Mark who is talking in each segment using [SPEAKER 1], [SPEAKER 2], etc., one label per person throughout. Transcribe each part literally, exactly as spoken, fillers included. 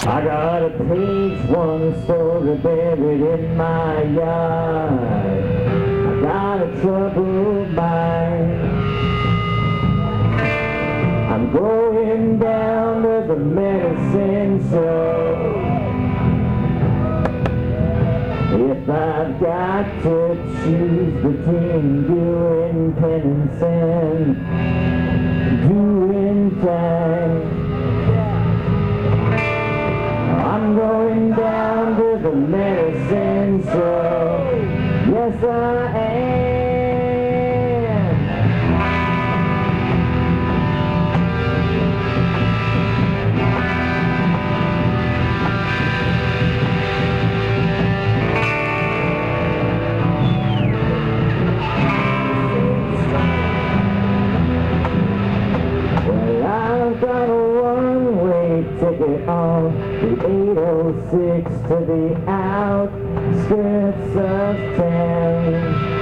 [SPEAKER 1] I got a page one story buried in my yard. I got a troubled mind. I'm going down to the medicine show. If I've got to choose between doing penance and doing time, I'm going down to the medicine show. Yes, I am. Well, I've got a one-way ticket on the eight oh six to the outskirts of town,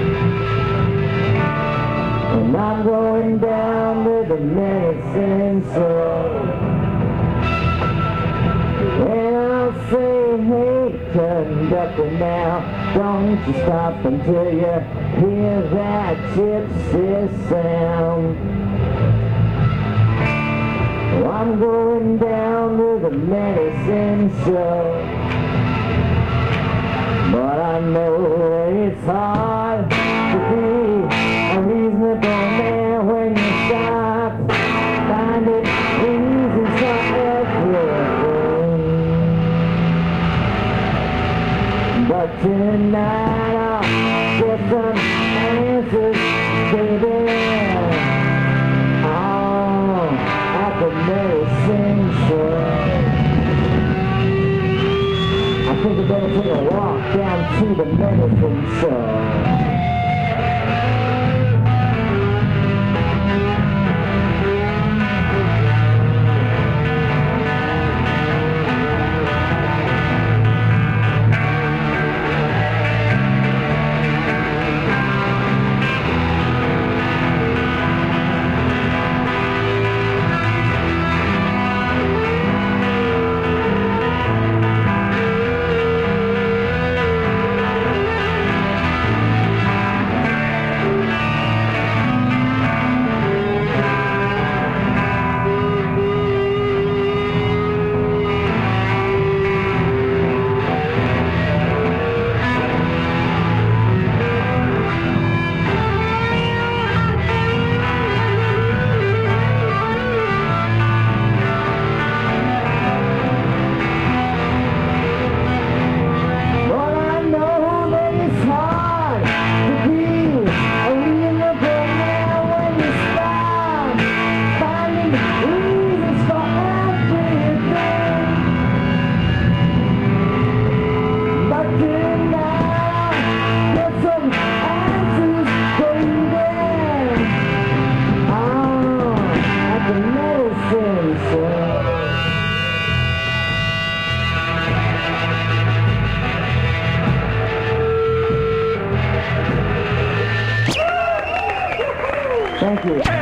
[SPEAKER 1] and I'm going down to the medicine show. And I'll say, hey, conductor, now don't you stop until you hear that gypsy sound. Well, I'm going down to the medicine show, but I know it's hard to be a reasonable man when you stop finding reasons for everything. But tonight I'll get some answers, baby. The medicine show. I think I better take a walk down to the medicine show. Thank you.